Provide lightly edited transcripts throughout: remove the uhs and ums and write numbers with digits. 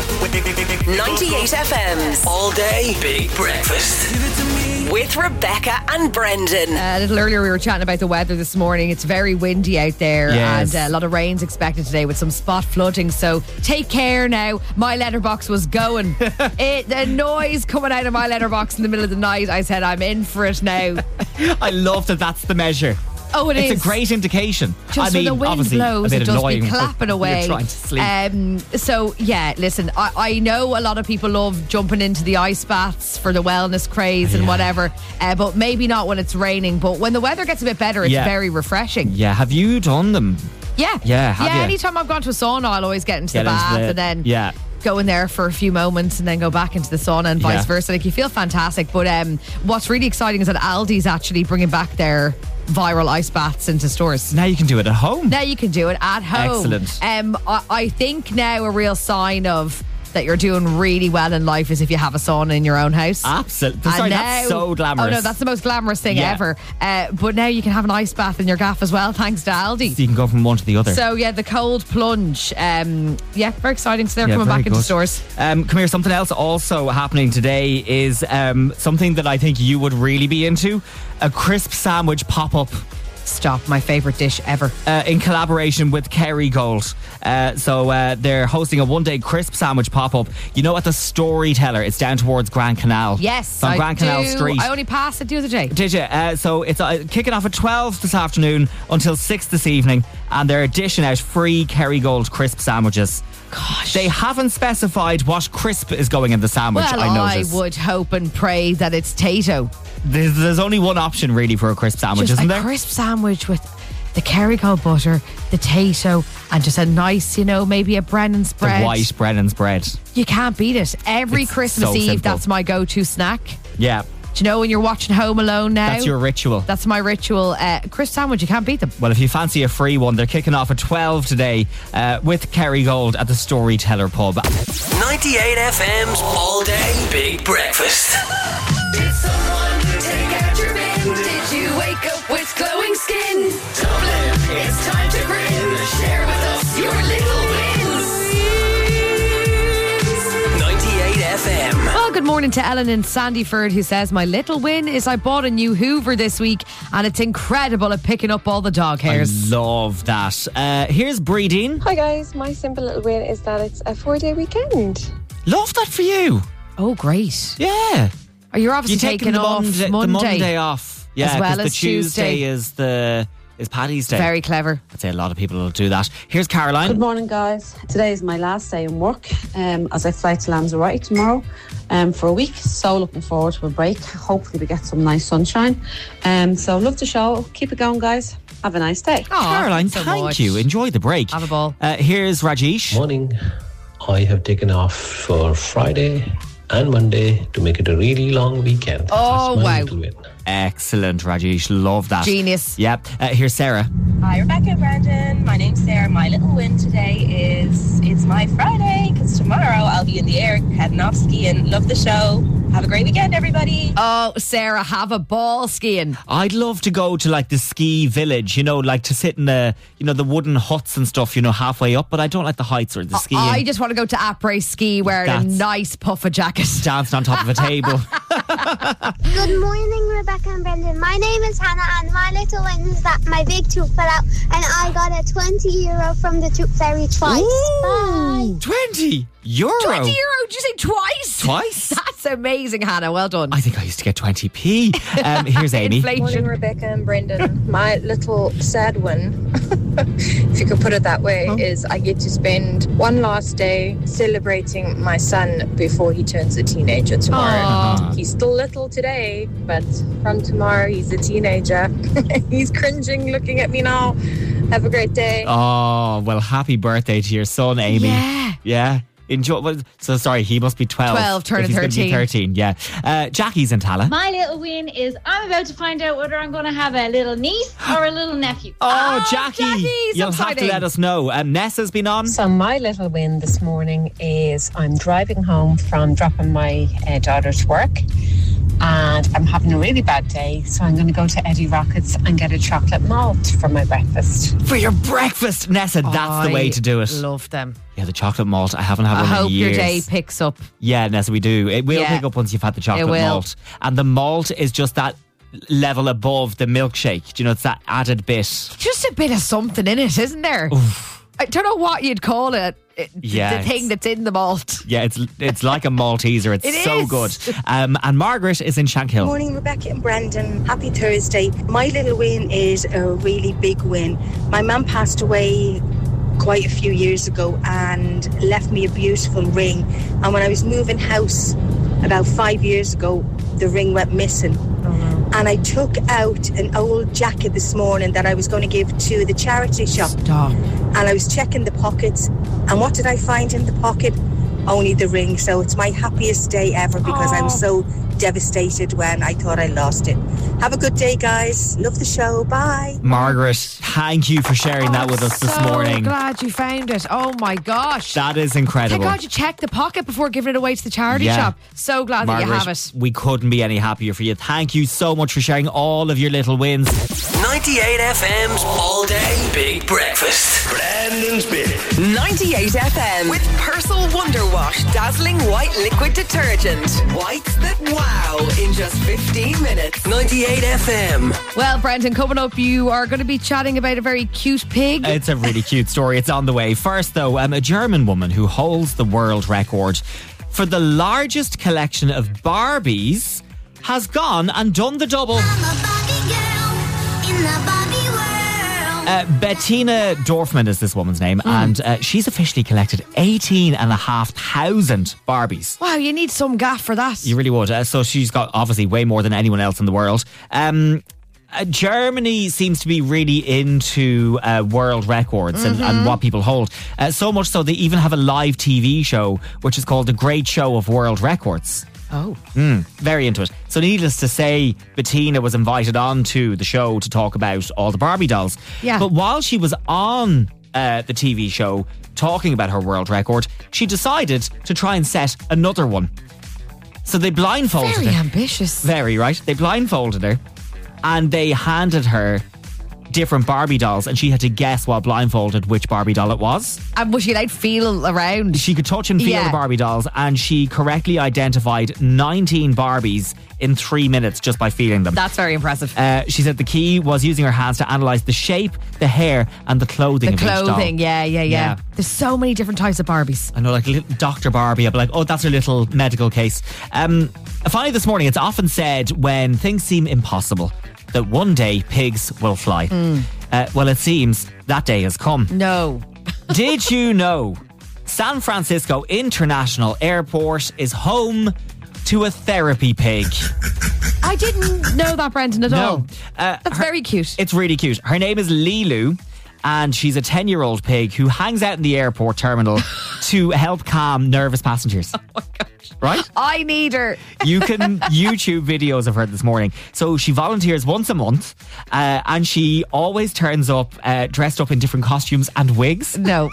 98 FM's All Day Big Breakfast with Rebecca and Brendan. A little earlier we were chatting about the weather this morning. It's very windy out there, yes. And a lot of rain's expected today with some spot flooding, so take care now. My letterbox was going. The noise coming out of my letterbox in the middle of the night, I said I'm in for it now. I love that that's the measure. Oh, it is. It's a great indication. Just when the wind blows, it does be clapping away. You're trying to sleep. So, yeah, listen, I know a lot of people love jumping into the ice baths for the wellness craze and whatever, but maybe not when it's raining. But when the weather gets a bit better, it's very refreshing. Yeah, have you done them? Yeah. Have you? Anytime I've gone to a sauna, I'll always get into the bath and then go in there for a few moments and then go back into the sauna and vice versa. Like, you feel fantastic. But what's really exciting is that Aldi's actually bringing back their viral ice baths into stores. Now you can do it at home. Now you can do it at home. Excellent. I think now a real sign of that you're doing really well in life is if you have a sauna in your own house. Absolutely. Sorry, that's so glamorous. Oh no, that's the most glamorous thing ever. But now you can have an ice bath in your gaff as well, thanks to Aldi. So you can go from one to the other. So the cold plunge. Very exciting. So they're coming back into stores. Come here, something else also happening today is something that I think you would really be into. A crisp sandwich pop-up. Stop, my favourite dish ever. In collaboration with Kerrygold. So they're hosting a one-day crisp sandwich pop-up. You know, at the Storyteller. It's down towards Grand Canal. Yes, on Grand Canal Street. I only passed it the other day. Did you? So it's kicking off at 12 this afternoon until 6 this evening. And they're dishing out free Kerrygold crisp sandwiches. Gosh. They haven't specified what crisp is going in the sandwich, well, I noticed. I would hope and pray that it's Tato. There's only one option really for a crisp sandwich, just isn't there? A crisp sandwich with the Kerrygold butter, the Tato, and just a nice, maybe a Brennan's bread. The white Brennan's bread. You can't beat it. Every It's Christmas so Eve, simple. that's my go-to snack. Yeah. Do you know when you're watching Home Alone now? That's your ritual. That's my ritual. Crisp sandwich, you can't beat them. Well, if you fancy a free one, they're kicking off at 12 today with Kerrygold at the Storyteller pub. 98 FM's All Day Big Breakfast. Did someone take out your bin? Did you wake up with glowing skin? Dublin, it's time to grin. Share with us your little wins. 98 FM. Well, good morning to Ellen in Sandyford, who says, my little win is I bought a new Hoover this week and it's incredible at picking up all the dog hairs. I love that. Here's Breedeen. Hi guys, my simple little win is that it's a 4-day weekend. Love that for you. Oh, great. Yeah. Oh, you're obviously taking off the Monday off. Yeah, as well as as the Tuesday is Paddy's Day. Very clever. I'd say a lot of people will do that. Here's Caroline. Good morning, guys. Today is my last day in work as I fly to Lanzarote tomorrow for a week. So looking forward to a break. Hopefully we get some nice sunshine. So love the show. Keep it going, guys. Have a nice day. Caroline, so thank much. you. Enjoy the break. Have a ball. Here's Rajesh. Morning. I have taken off for Friday and Monday to make it a really long weekend. Oh, That's my wow. little win. Excellent, Rajesh. Love that. Genius. Yep. Here's Sarah. Hi, Rebecca and Brandon. My name's Sarah. My little win today is it's my Friday because tomorrow I'll be in the air heading off skiing. Love the show. Have a great weekend, everybody. Oh, Sarah, have a ball skiing. I'd love to go to like the ski village, like to sit in the wooden huts and stuff, halfway up, but I don't like the heights or the skiing. I just want to go to après ski wearing a nice puffer jacket. Dancing on top of a table. Good morning, Rebecca and Brendan. My name is Hannah and my little win is that my big tooth fell out and I got a €20 from the tooth fairy twice. Bye. 20 euro? 20 euro? Did you say twice? Twice? That's amazing, Hannah. Well done. I think I used to get 20p. Here's Amy. Morning, Rebecca and Brendan. My little sad one, if you could put it that way, is I get to spend one last day celebrating my son before he turns a teenager tomorrow. Aww. He's still little today, but from tomorrow he's a teenager. He's cringing looking at me now. Have a great day. Oh, well, happy birthday to your son, Amy. Yeah. Enjoy. So sorry, he must be 12. 12, turning if he's 13. Going to be 13, yeah. Jackie's in Tala. My little win is I'm about to find out whether I'm going to have a little niece or a little nephew. Oh, Jackie. so You'll have to exciting. let us know. Nessa's been on. So my little win this morning is I'm driving home from dropping my daughter to work and I'm having a really bad day, so I'm going to go to Eddie Rockets and get a chocolate malt for my breakfast. For your breakfast, Nessa, that's the way to do it. Love them. Yeah, the chocolate malt. I haven't had one in years. I hope your day picks up. Yeah, Nessa, we do. It will pick up once you've had the chocolate malt. And the malt is just that level above the milkshake. Do you know, it's that added bit. Just a bit of something in it, isn't there? Oof. I don't know what you'd call it. The thing that's in the malt. Yeah, it's like a Malteser. It's so good. And Margaret is in Shankill. Good morning, Rebecca and Brendan. Happy Thursday. My little win is a really big win. My mum passed away quite a few years ago and left me a beautiful ring. And when I was moving house about 5 years ago, the ring went missing. And I took out an old jacket this morning that I was going to give to the charity shop. Stop. And I was checking the pockets, and what did I find in the pocket? Only the ring. So it's my happiest day ever because I was so devastated when I thought I lost it. Have a good day, guys. Love the show. Bye. Margaret, thank you for sharing that with us this morning. So glad you found it. Oh my gosh. That is incredible. Thank God you checked the pocket before giving it away to the charity shop. So glad Margaret, that you have it. We couldn't be any happier for you. Thank you so much for sharing all of your little wins. 98 FM's All Day Big Breakfast. Brandon's Big 98 FM with Persil Wonder Wash Dazzling White Liquid Detergent. Whites that wow in just 15 minutes. 98 FM. Well, Brendan, coming up, you are going to be chatting about a very cute pig. It's a really cute story. It's on the way. First, though, a German woman who holds the world record for the largest collection of Barbies has gone and done the double. Bettina Dorfman is this woman's name, and she's officially collected 18,500 Barbies. Wow, you need some gaff for that. You really would. So she's got obviously way more than anyone else in the world. Germany seems to be really into world records and what people hold. So much so they even have a live TV show which is called The Great Show of World Records. Oh. Very into it. So needless to say, Bettina was invited on to the show to talk about all the Barbie dolls. Yeah. But while she was on the TV show talking about her world record, she decided to try and set another one. So they blindfolded her. Very ambitious. Very, right? They blindfolded her and they handed her different Barbie dolls, and she had to guess while blindfolded which Barbie doll it was. And was she allowed to feel around? She could touch and feel the Barbie dolls, and she correctly identified 19 Barbies in 3 minutes just by feeling them. That's very impressive. She said the key was using her hands to analyse the shape, the hair and the clothing of each doll. Yeah. There's so many different types of Barbies. I know, like little Dr. Barbie, I'd be like, oh, that's her little medical case. Finally this morning, it's often said when things seem impossible that one day pigs will fly. Well, it seems that day has come. No. Did you know San Francisco International Airport is home to a therapy pig? I didn't know that, Brendan, at all. That's very cute. It's really cute. Her name is Lilu, and she's a 10-year-old pig who hangs out in the airport terminal to help calm nervous passengers. Oh my gosh. Right? I need her. You can YouTube videos of her this morning. So she volunteers once a month, and she always turns up dressed up in different costumes and wigs. No.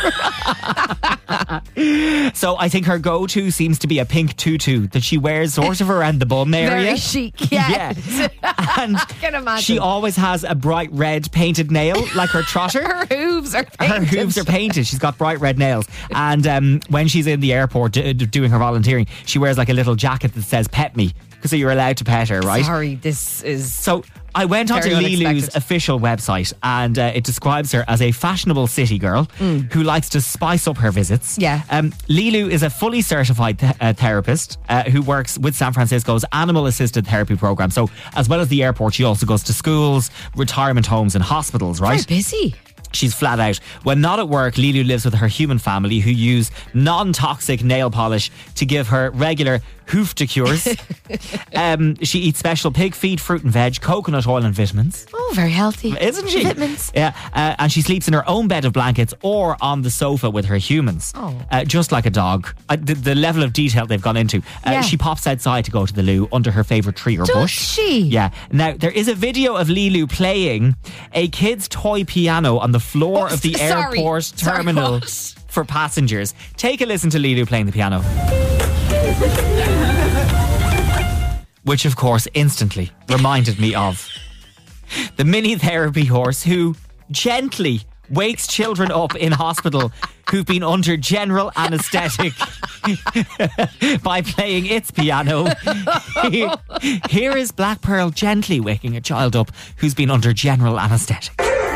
So I think her go-to seems to be a pink tutu that she wears sort of around the bum area. Very chic, yes. Yeah. And I can imagine. She always has a bright red painted nail, like her trotter. Her hooves are painted. Her hooves are painted. She's got bright red nails. And when she's in the airport doing her volunteering, she wears like a little jacket that says "Pet Me," because you're allowed to pet her, right? Sorry, this is so. I went onto Lilu's official website, and it describes her as a fashionable city girl who likes to spice up her visits. Yeah. Lilu is a fully certified therapist who works with San Francisco's Animal Assisted Therapy Program. So as well as the airport, she also goes to schools, retirement homes and hospitals, right? Very busy. She's flat out. When not at work, Lilu lives with her human family who use non-toxic nail polish to give her regular hoof-to-cures. She eats special pig feed, fruit and veg, coconut oil and vitamins. Oh, very healthy. Isn't she? Vitamins. Yeah. And she sleeps in her own bed of blankets or on the sofa with her humans. Oh. Just like a dog. The level of detail they've gone into. She pops outside to go to the loo under her favourite tree or bush. Does she? Yeah. Now, there is a video of Lilu playing a kid's toy piano on the floor of the airport terminal for passengers. Take a listen to Lilu playing the piano. which of course instantly reminded me of the mini therapy horse who gently wakes children up in hospital who've been under general anaesthetic by playing its piano. Here is Black Pearl gently waking a child up who's been under general anaesthetic.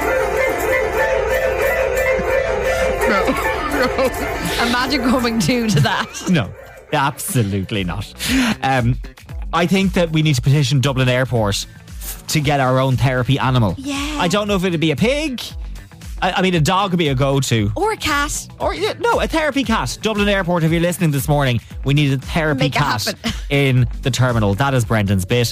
Imagine coming to that. No, absolutely not. I think that we need to petition Dublin Airport to get our own therapy animal. Yeah. I don't know if it'd be a pig. I mean, a dog would be a go-to. Or a cat. Or, no, a therapy cat. Dublin Airport, if you're listening this morning, we need a therapy cat in the terminal. That is Brendan's bit.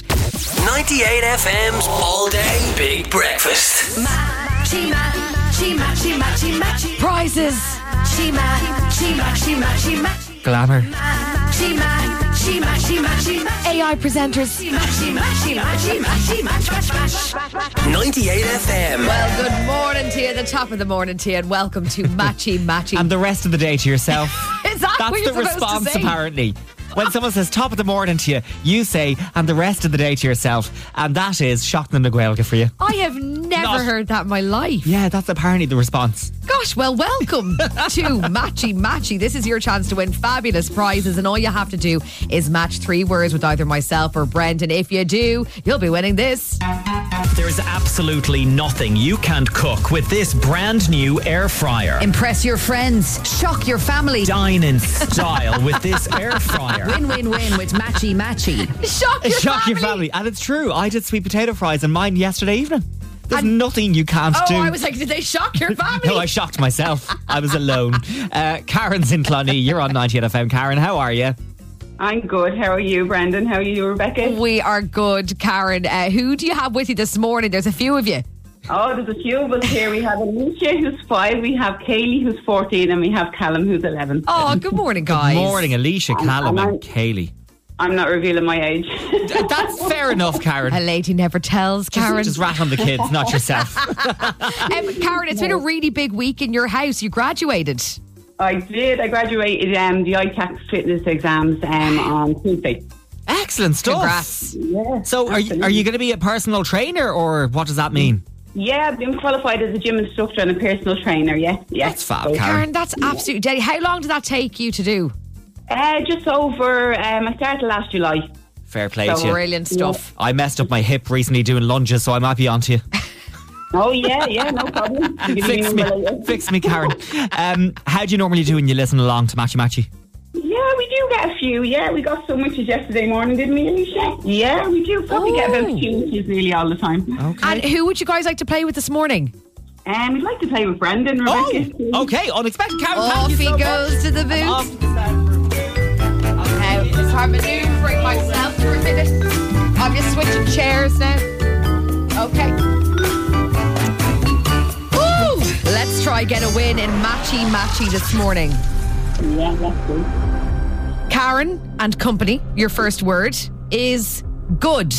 98 FM's All Day Big Breakfast. Matchy, matchy, matchy, matchy, matchy. Prizes. Matchy, matchy, matchy, matchy, matchy. Glamour. Matchy, matchy, matchy, matchy, matchy. AI presenters. Matchy, matchy, matchy, matchy, matchy. 98 FM. Well, good morning to you, the top of the morning to you, and welcome to Matchy Matchy. And the rest of the day to yourself. Is that That's what you're the supposed response, to say? apparently. When someone says top of the morning to you, you say, and the rest of the day to yourself. And that is shocking na Gaeilge for you. I have never heard that in my life. Yeah, that's apparently the response. Gosh, well, welcome to Matchy Matchy. This is your chance to win fabulous prizes, and all you have to do is match 3 words with either myself or Brendan. If you do, you'll be winning this. There's absolutely nothing you can't cook with this brand new air fryer. Impress your friends, shock your family. Dine in style with this air fryer. Win-win-win with Matchy Matchy. Shock your family. And it's true. I did sweet potato fries in mine yesterday evening. There's nothing you can't do. Oh, I was like, did they shock your family? No, I shocked myself. I was alone. Karen's in Clonee. You're on 98 FM. Karen, how are you? I'm good. How are you, Brendan? How are you, Rebecca? We are good, Karen. Who do you have with you this morning? There's a few of you. Oh, there's a few of us here. We have Alicia, who's 5. We have Kaylee, who's 14. And we have Callum, who's 11. Oh, good morning, guys. Good morning, Alicia, Callum and Kaylee. I'm not revealing my age. That's fair enough, Karen. A lady never tells, Karen. Just rat on the kids, not yourself. Karen, it's been a really big week in your house. You graduated. I did. I graduated the ITAX fitness exams on Tuesday. Excellent stuff. Congrats. Yeah. So are you going to be a personal trainer, or what does that mean? Yeah, I've been qualified as a gym instructor and a personal trainer, yeah. That's fab, Karen. Karen, that's absolutely deadly. How long did that take you to do? Just over, I started last July. Fair play to you. Brilliant stuff. I messed up my hip recently doing lunges, so I might be onto you. Oh, yeah, no problem. Fix me, Karen. How do you normally do when you listen along to Matchy Matchy? Yeah, we do get a few. Yeah, we got so much yesterday morning, didn't we, Alicia? Yeah, we do. Probably get about 2 inches nearly all the time. Okay. And who would you guys like to play with this morning? We'd like to play with Brendan, Rebecca. Oh, okay, unexpected. Karen, off he goes to the booth. Okay, just start manoeuvring myself for a minute. I'm just switching chairs now. Okay. Woo! Let's try get a win in Matchy Matchy this morning. Yeah, let's go. Karen and company, your first word is good.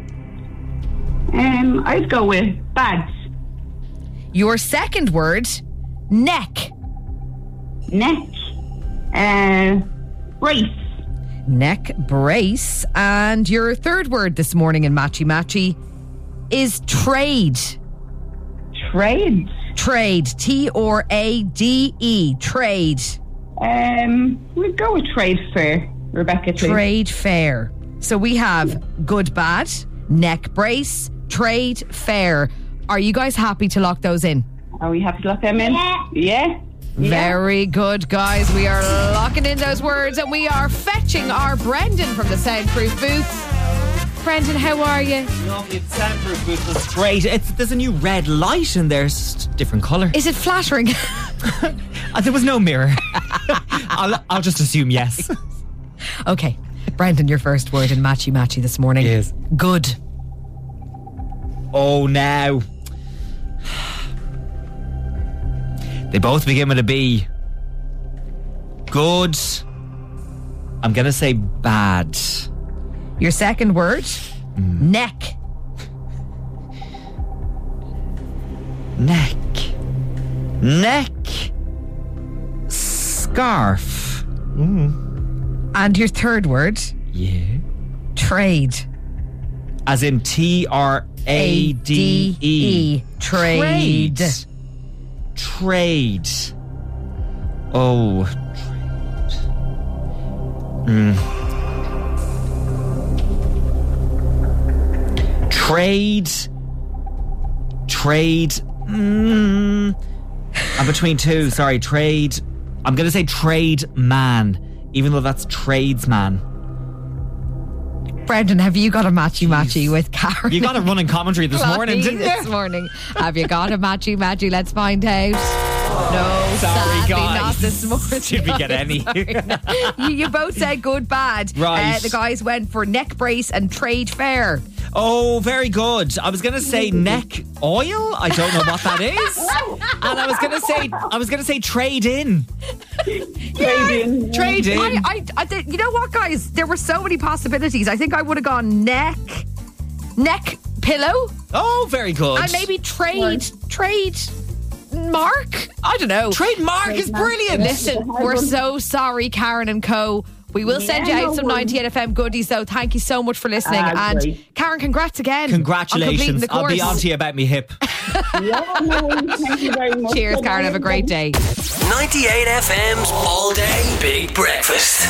I'd go with bad. Your second word, neck. Neck. Brace. Neck brace. And your third word this morning in Matchy Matchy is trade. Trade? Trade. T-R-A-D-E. Trade. We'd go with trade fair, Rebecca. Please. Trade fair. So we have good, bad, neck brace, trade fair. Are you guys happy to lock those in? Are we happy to lock them in? Yeah. Very good, guys. We are locking in those words and we are fetching our Brendan from the soundproof booth. Brendan, how are you? Lovely. The soundproof booth was great. There's a new red light in there. It's just a different colour. Is it flattering? There was no mirror. I'll just assume yes. Okay. Brendan, your first word in Matchy Matchy this morning is good. Oh, now. They both begin with a B. Good. I'm going to say bad. Your second word, neck. Neck. Scarf. And your third word, yeah. Trade. As in Trade. Trade. Trade. Oh. Trade. I'm between two. Sorry, trade. I'm going to say trade man, even though that's tradesman. Brendan, have you got a matchy with Karen? You got a running commentary this morning, didn't you? This morning. Have you got a matchy? Let's find out. No, sorry, guys. Not this morning. Did we get any? You both said good, bad. Right. The guys went for neck brace and trade fair. Oh, very good. I was going to say neck oil. I don't know what that is. And I was going to say trade in. Trade in. You know what, guys? There were so many possibilities. I think I would have gone neck pillow. Oh, very good. And maybe trade mark. I don't know. Trade mark is brilliant. Listen, we're so sorry, Karen and co. We will send you out some 98 FM goodies, though. Thank you so much for listening. And great. Karen, congrats again. Congratulations. I'll be on to you about me hip. Thank you very much. Cheers, Karen. Have a great day. 98 FM's All Day Big Breakfast.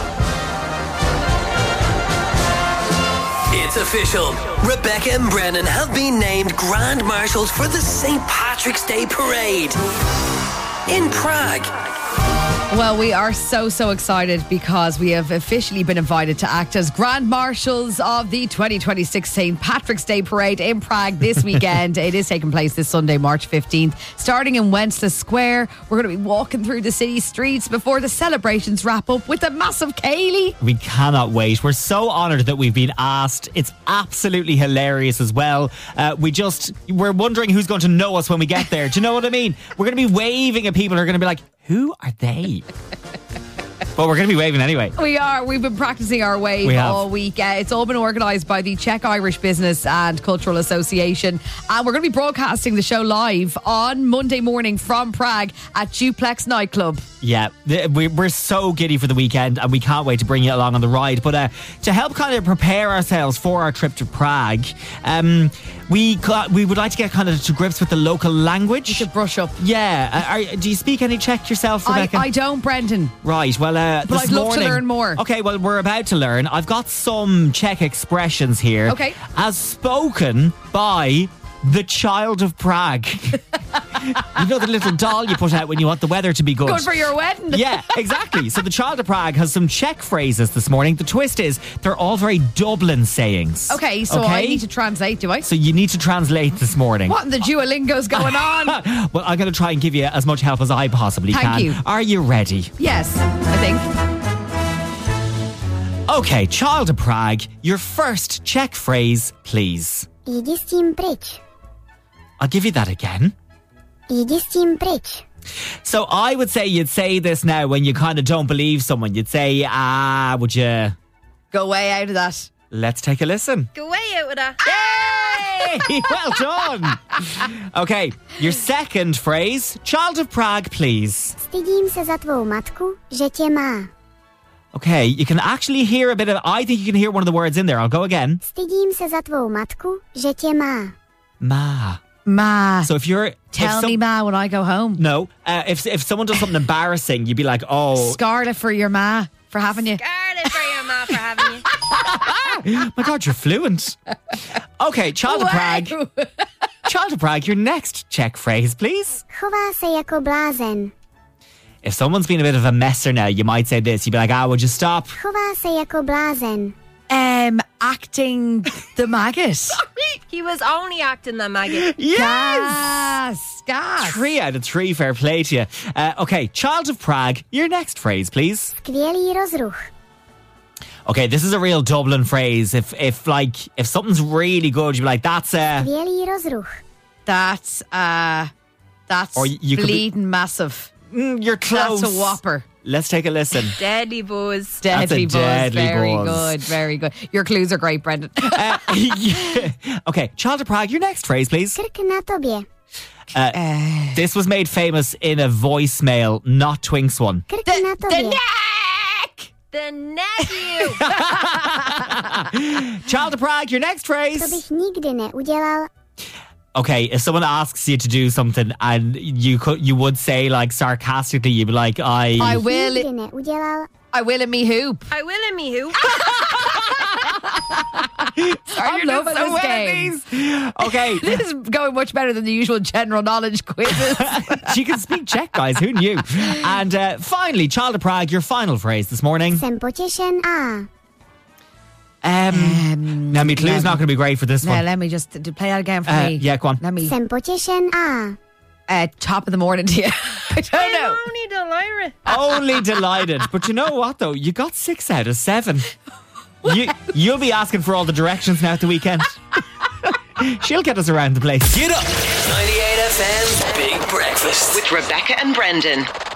It's official. Rebecca and Brennan have been named Grand Marshals for the St. Patrick's Day Parade in Prague. Well, we are so excited because we have officially been invited to act as Grand Marshals of the 2026 St. Patrick's Day Parade in Prague this weekend. It is taking place this Sunday, March 15th, starting in Wenceslas Square. We're going to be walking through the city streets before the celebrations wrap up with a massive ceilidh. We cannot wait. We're so honoured that we've been asked. It's absolutely hilarious as well. We're wondering who's going to know us when we get there. Do you know what I mean? We're going to be waving at people who are going to be like, who are they? But we're going to be waving anyway. We are. We've been practicing our wave all week. It's all been organised by the Czech Irish Business and Cultural Association. And we're going to be broadcasting the show live on Monday morning from Prague at Duplex Nightclub. Yeah, we're so giddy for the weekend and we can't wait to bring you along on the ride. But to help kind of prepare ourselves for our trip to Prague, we would like to get kind of to grips with the local language. You should brush up. Yeah. Do you speak any Czech yourself, Rebecca? I don't, Brendan. Right, well, but I'd love to learn more. Okay, well, we're about to learn. I've got some Czech expressions here. Okay. As spoken by the Child of Prague. You know the little doll you put out when you want the weather to be good. Good for your wedding. Yeah, exactly. So the Child of Prague has some Czech phrases this morning. The twist is they're all very Dublin sayings. Okay, so I need to translate, do I? So you need to translate this morning. What in the Duolingo's going on? Well, I'm going to try and give you as much help as I possibly can. Thank you. Are you ready? Yes, I think. Okay, Child of Prague, your first Czech phrase, please. Idi s tím pryč. I'll give you that again. Idi s tím pryč. So I would say you'd say this now when you kind of don't believe someone. You'd say, would you... Go way out of that. Let's take a listen. Go way out of that. Yay! Well done. Okay, your second phrase. Child of Prague, please. Stydím se za tvou matku, že tě má. Okay, you can actually hear a bit of... I think you can hear one of the words in there. I'll go again. Stydím se za tvou matku, že tě má. Ma. Ma. So if you're... Tell me ma when I go home. No. If someone does something embarrassing, you'd be like, oh... Scarlet for your ma for having you. Scarlet for your ma for having you. My God, you're fluent. Okay, Child of Prague. Child of Prague, your next Czech phrase, please. Chová se jako blázen. If someone's been a bit of a messer now, you might say this. You'd be like, would you stop? Chová se jako blázen. Acting the maggot. He was only acting the maggot. Yes! Gas. 3 out of 3, fair play to you. Okay, Child of Prague, your next phrase, please. Skvělý rozruch. Okay, this is a real Dublin phrase. If something's really good, you'd be like, that's Skvělý rozruch. That's or you bleeding massive. You're close. That's a whopper. Let's take a listen. Deadly buzz. Deadly buzz. Deadly very buzz. good. Very good. Your clues are great, Brendan. Yeah. Okay, Child of Prague, your next phrase, please. Krk na tobě. This was made famous in a voicemail, not Twink's one. Krk na tobě. The neck! The nephew. Child of Prague, your next phrase. Nigdy neudělal. Okay, if someone asks you to do something and you would say like sarcastically, you'd be like, I will in me hoop. I will in me hoop. I'm loving this game. Okay. This is going much better than the usual general knowledge quizzes. She can speak Czech, guys. Who knew? And finally, Child of Prague, your final phrase this morning. Jsem potěšen a. Now, my clue's not going to be great for this one. Let me just play that again for me. Yeah, go on. Jsem potěšen a. Top of the morning to you. I don't know. Only delighted. Only delighted. But you know what, though? You got 6 out of 7. You'll be asking for all the directions now at the weekend. She'll get us around the place. Get up. 98 FM's Big Breakfast with Rebecca and Brendan.